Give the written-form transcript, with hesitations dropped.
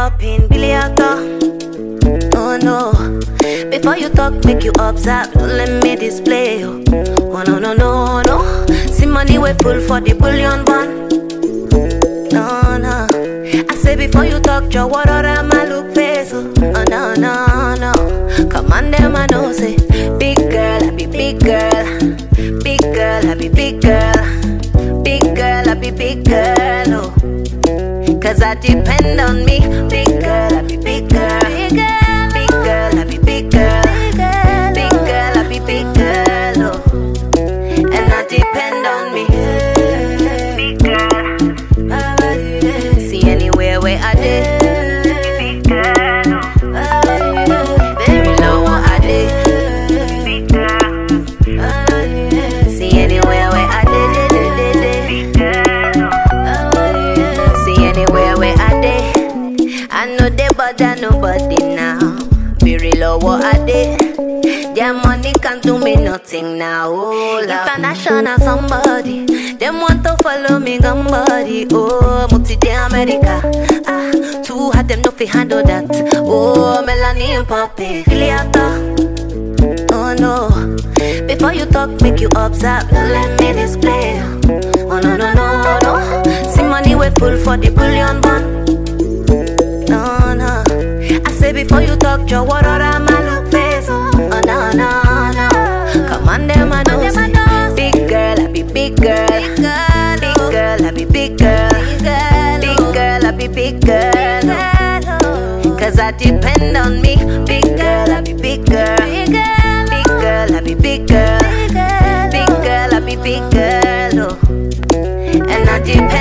popping, Billy Otto. Oh no, before you talk, make you observe. Don't let me display you. Oh no, no, no, no. See money we full for the bullion bun. No, no. I say before you talk, your water and my look face. Oh no, no, no. Come on, them I know say, big girl, I be big girl. Big girl, I be big girl. Big girl, I be big girl. Oh, cause I depend on me. Big girl, I be big girl. Big girl, I be big girl. Big girl, I be big girl. Oh, and I depend on me. Big girl. See anywhere where I did. Big girl. Very low what I did. Big girl. See anywhere where I did. Big girl. See anywhere where I did. I know they bother nobody now. Very low what I did. Their money can't do me nothing now. Oh, international somebody. Them want to follow me somebody. Oh, multi day America. Ah, too hard them no fi handle that. Oh, melanin popping, Billy Otto. Oh no, before you talk, make you observe. Don't let me display. Oh no, no, no, no. See money we full for the bullion bun. No, no. I say before you talk, your water and my look face. Oh no, no, no. Come on, them I know. Big girl, I be big girl. Big girl, I be big girl. Big girl, I be big girl. Cause I depend on me. Big girl, I be big girl. Big girl, I be big girl. Big girl, I be big girl. Oh, and I depend